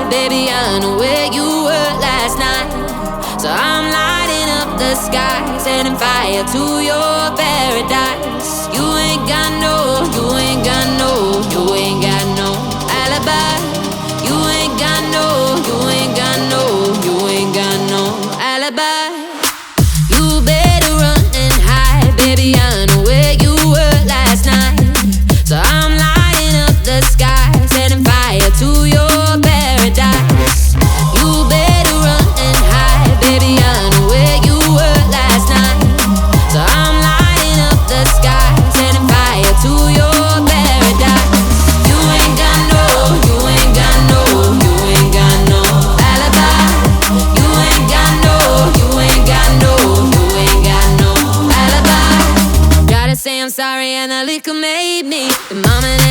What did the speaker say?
baby, I know where you were last night. So I'm lighting up the sky, setting fire to your paradise. You ain't got no, you ain't got no, you ain't got no alibi. You ain't got no, you ain't got no, you ain't got no alibi. You better run and hide, baby, I know where you were last night. So I'm lighting up the sky, setting fire to your paradise. You better run and hide, baby, I know where you were last night. So I'm lighting up the sky, setting fire to your paradise. You ain't got no, you ain't got no, you ain't got no alibi. You ain't got no, you ain't got no, you ain't got no alibi. Gotta say I'm sorry and the liquor made me the moment